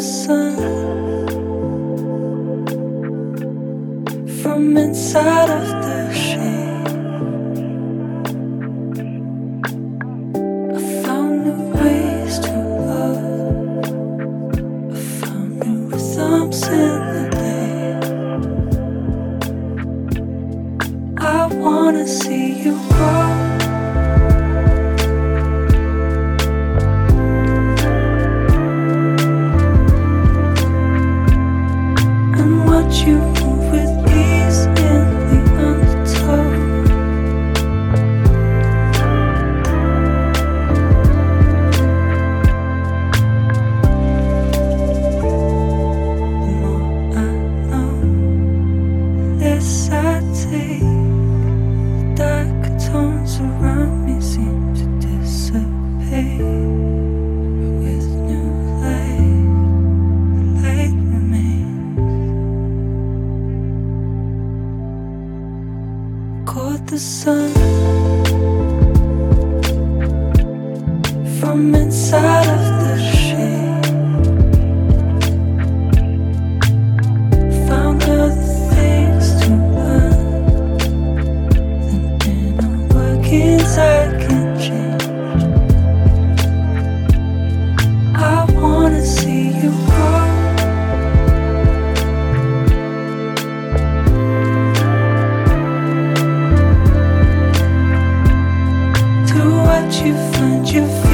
sun from inside of the shade. I found new ways to love. I found new rhythms in the day. I wanna see you grow. You move with ease in the undertow. The more I know, the less I take. The darker tones around me seem to dissipate. But with new light, the light remains. Caught the sun from inside of the shade. Found other things to learn. Then inner workings I can change. I wanna see you grow. You find your